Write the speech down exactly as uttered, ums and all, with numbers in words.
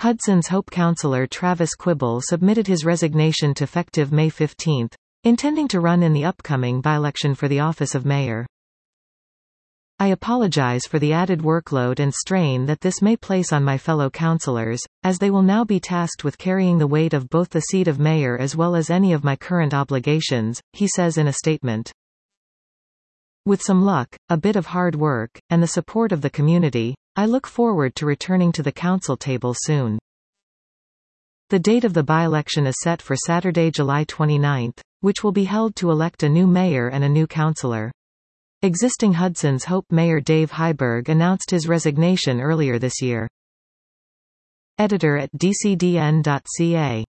Hudson's Hope councillor Travis Quibble submitted his resignation to effective May fifteenth, intending to run in the upcoming by-election for the office of mayor. I apologize for the added workload and strain that this may place on my fellow councillors, as they will now be tasked with carrying the weight of both the seat of mayor as well as any of my current obligations, he says in a statement. With some luck, a bit of hard work, and the support of the community, I look forward to returning to the council table soon. The date of the by-election is set for Saturday, July twenty-ninth, which will be held to elect a new mayor and a new councillor. Existing Hudson's Hope Mayor Dave Heiberg announced his resignation earlier this year. Editor at D C D N dot C A